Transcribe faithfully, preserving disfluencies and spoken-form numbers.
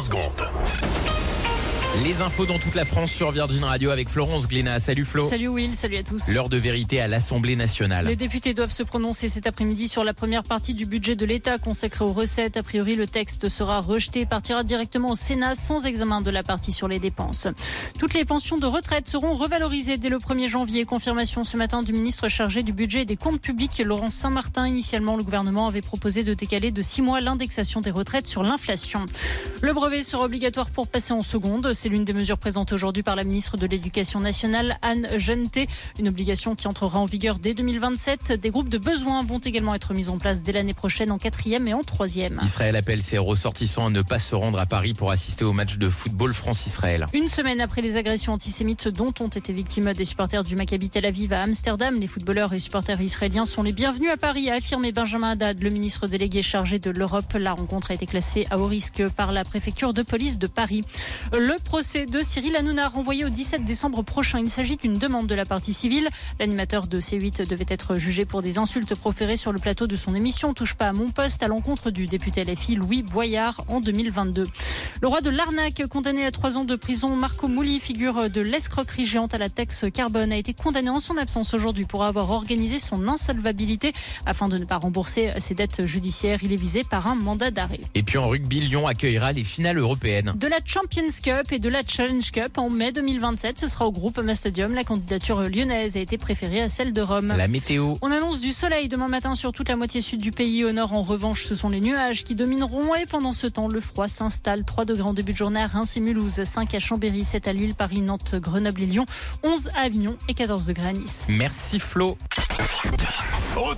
vingt secondes. Les infos dans toute la France sur Virgin Radio avec Florence Glénat. Salut Flo. Salut Will, salut à tous. L'heure de vérité à l'Assemblée nationale. Les députés doivent se prononcer cet après-midi sur la première partie du budget de l'État consacré aux recettes. A priori, le texte sera rejeté et partira directement au Sénat sans examen de la partie sur les dépenses. Toutes les pensions de retraite seront revalorisées dès le premier janvier. Confirmation ce matin du ministre chargé du budget et des comptes publics, Laurent Saint-Martin. Initialement, le gouvernement avait proposé de décaler de six mois l'indexation des retraites sur l'inflation. Le brevet sera obligatoire pour passer en seconde. C'est l'une des mesures présentées aujourd'hui par la ministre de l'Éducation nationale, Anne Genetet. Une obligation qui entrera en vigueur dès deux mille vingt-sept. Des groupes de besoins vont également être mis en place dès l'année prochaine en quatrième et en troisième. Israël appelle ses ressortissants à ne pas se rendre à Paris pour assister au match de football France-Israël. Une semaine après les agressions antisémites dont ont été victimes des supporters du Maccabi Tel Aviv à Amsterdam, les footballeurs et supporters israéliens sont les bienvenus à Paris, a affirmé Benjamin Haddad, le ministre délégué chargé de l'Europe. La rencontre a été classée à haut risque par la préfecture de police de Paris. Le procès de Cyril Hanouna renvoyé au dix-sept décembre prochain. Il s'agit d'une demande de la partie civile. L'animateur de C huit devait être jugé pour des insultes proférées sur le plateau de son émission Touche pas à mon poste à l'encontre du député L F I Louis Boyard en deux mille vingt-deux. Le roi de l'arnaque, condamné à trois ans de prison, Marco Mouli, figure de l'escroquerie géante à la taxe carbone, a été condamné en son absence aujourd'hui pour avoir organisé son insolvabilité afin de ne pas rembourser ses dettes judiciaires. Il est visé par un mandat d'arrêt. Et puis en rugby, Lyon accueillera les finales européennes. De la Champions Cup et de la Challenge Cup en mai deux mille vingt-sept, ce sera au Groupama Stadium. La candidature lyonnaise a été préférée à celle de Rome. La météo. On annonce du soleil demain matin sur toute la moitié sud du pays. Au nord, en revanche, ce sont les nuages qui domineront et pendant ce temps, le froid s'installe. trois degrés en début de journée à Reims et Mulhouse, cinq à Chambéry, sept à Lille, Paris, Nantes, Grenoble et Lyon, onze à Avignon et quatorze degrés à Nice. Merci Flo. Retour